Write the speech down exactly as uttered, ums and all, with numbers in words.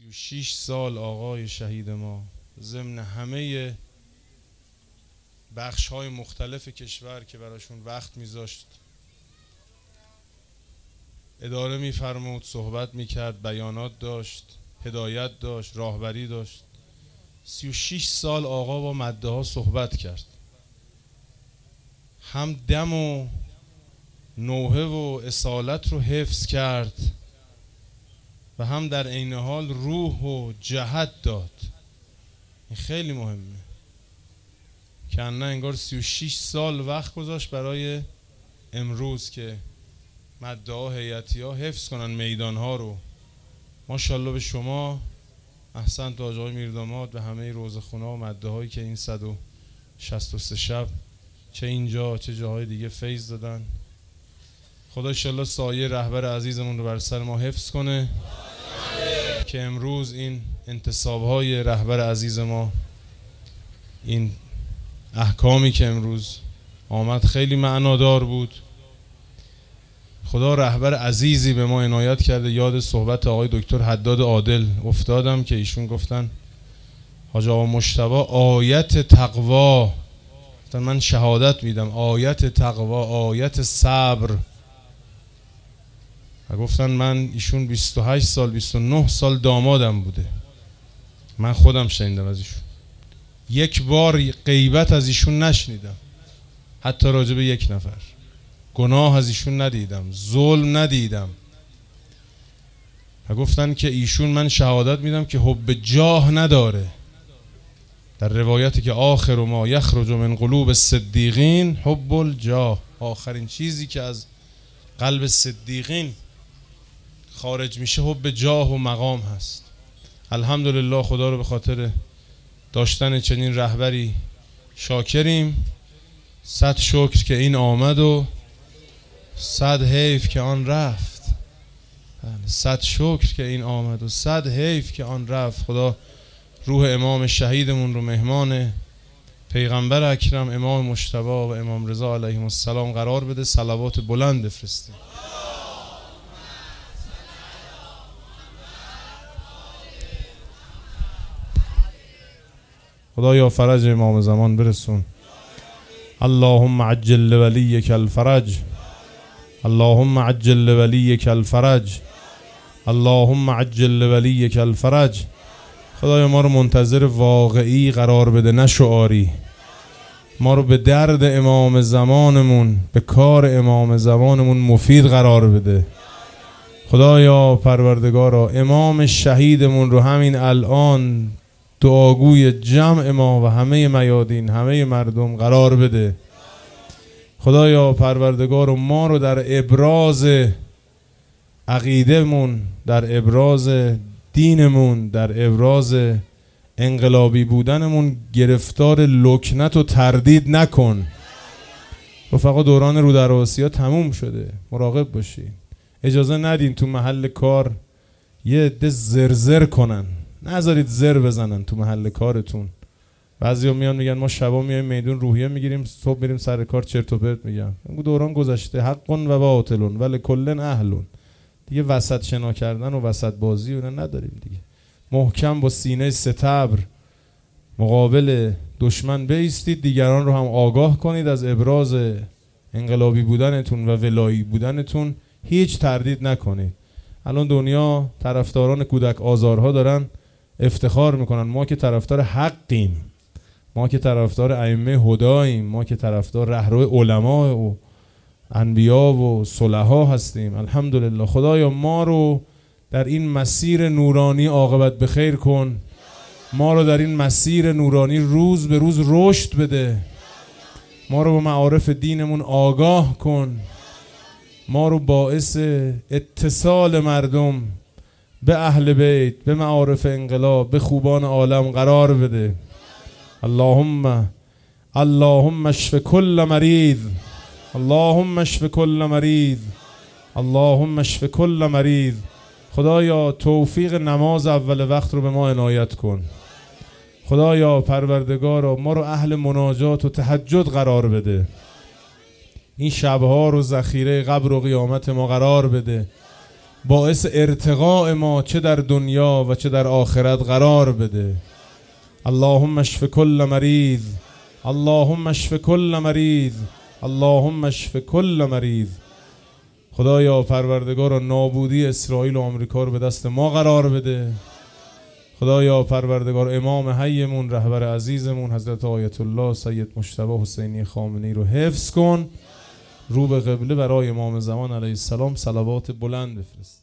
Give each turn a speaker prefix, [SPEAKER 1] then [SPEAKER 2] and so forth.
[SPEAKER 1] سی و شش سال آقای شهید ما ضمن همه بخش های مختلف کشور که براشون وقت میذاشت، اداره میفرمود، صحبت میکرد، بیانات داشت، هدایت داشت، راهبری داشت. سی و شش سال آقا با مده ها صحبت کرد، هم دم و نوحه و اصالت رو حفظ کرد و هم در عین حال روح و جهت داد. این خیلی مهمه که نه انگار سی و شش سال وقت گذاشت برای امروز که مده ها هیئتی ها حفظ کنن میدان ها رو. ماشاءالله به شما، احسنت حاج آقای میرداماد، به همه روزخونه ها و مده هایی که این صد و شصت و سه شب چه اینجا چه جاهای دیگه فیض دادن. خدا انشالله سایه رهبر عزیزمون رو بر سر ما حفظ کنه که امروز این انتصاب های رهبر عزیز ما، این احکامی که امروز آمد خیلی معنادار بود. خدا رهبر عزیزی به ما عنایت کرده. یاد صحبت آقای دکتر حداد عادل افتادم که ایشون گفتن حاج آقا مجتبی آیت تقوا، من شهادت میدم آیت تقوا، آیت صبر. و گفتن من ایشون بیست و هشت سال بیست و نه سال دامادم بوده، من خودم شنیدم از ایشون، یک بار غیبت از ایشون نشنیدم، حتی راجع به یک نفر گناه از ایشون ندیدم، ظلم ندیدم. و گفتن که ایشون من شهادت میدم که حب جاه نداره. در روایتی که آخر ما یخرج من قلوب الصدیقین حب الجاه، آخرین چیزی که از قلب صدیقین خارج میشه حب جاه و مقام هست. الحمدلله خدا رو به خاطر داشتن چنین رهبری شاکریم. صد شکر که این آمد و صد حیف که آن رفت. صد شکر که این آمد و صد حیف که آن رفت. خدا روح امام شهیدمون رو مهمان پیغمبر اکرم امام مجتبی و امام رضا علیهم السلام قرار بده. صلوات بلند بفرسته. خدایا فرج امام زمان برسون. اللهم عجل لولیک الفرج، اللهم عجل لولیک الفرج، اللهم عجل لولیک الفرج. خدایا ما رو منتظر واقعی قرار بده، نه شعاری. ما رو به درد امام زمانمون، به کار امام زمانمون مفید قرار بده. خدایا پروردگارا امام شهیدمون رو همین الان دعاگوی جمع ما و همه میادین، همه مردم قرار بده. خدایا پروردگارا ما رو در ابراز عقیدمون، در ابراز دینمون، در ابراز انقلابی بودنمون گرفتار لکنت و تردید نکن. رفقا دوران رودرواسی ها تموم شده، مراقب باشین. اجازه ندین تو محل کار یه عده زرزر کنن، نذارید زر بزنن تو محل کارتون. بعضیا میان میگن ما شبا میایم میدون روحیه میگیریم، صبح میریم سر کار چرت و پرت میگن. دوران گذشته، حقن و باطلون ولی کلن اهلون. دیگه وسط شنا کردن و وسط بازی و نداریم دیگه. محکم با سینه ستبر مقابل دشمن بایستید، دیگران رو هم آگاه کنید از ابراز انقلابی بودنتون و ولایی بودنتون. هیچ تردید نکنید. الان دنیا طرفداران کودک آزارها دارن افتخار میکنن، ما که طرفدار حقیم، ما که طرفدار ائمه هداییم، ما که طرفدار رهرو علما و انبیا و صلحا هستیم. الحمدلله. خدایا ما رو در این مسیر نورانی عاقبت بخیر کن. ما رو در این مسیر نورانی روز به روز رشد بده. ما رو به معارف دینمون آگاه کن. ما رو باعث اتصال مردم به اهل بیت، به معارف انقلاب، به خوبان عالم قرار بده. اللهم اللهم اشف کل مریض، اللهم اشف کل مریض، اللهم اشف کل مریض. خدایا توفیق نماز اول وقت رو به ما عنایت کن. خدایا پروردگارا ما رو اهل مناجات و تهجد قرار بده. این شبها رو ذخیره قبر و قیامت ما قرار بده. باعث ارتقاء ما چه در دنیا و چه در آخرت قرار بده. اللهم اشف کل مریض، اللهم اشف کل مریض، اللهم اشف کل مریض. خدایا پروردگارا نابودی اسرائیل و آمریکا رو به دست ما قرار بده. خدایا پروردگار امام حیمون، رهبر عزیزمون حضرت آیت الله سید مجتبی حسینی خامنه‌ای رو حفظ کن. رو به قبله برای امام زمان علیه السلام صلوات بلند بفرست.